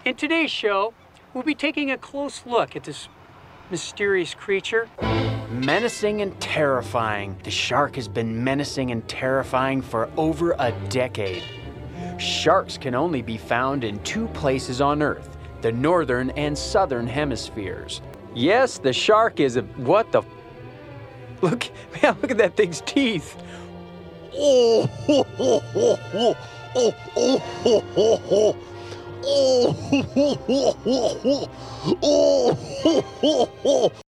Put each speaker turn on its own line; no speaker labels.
In today's show, we'll be taking a close look at this mysterious creature.
Menacing and terrifying. The shark has been menacing and terrifying for over a decade. Sharks can only be found in two places on Earth, the northern and southern hemispheres. Yes, the shark is a... What the... Look, man, look at that thing's teeth.
Oh, ho, ho, ho, ho. Oh, oh, ho, ho, ho. Oh, ho, ho, ho, ho. Oh, ho, ho, ho.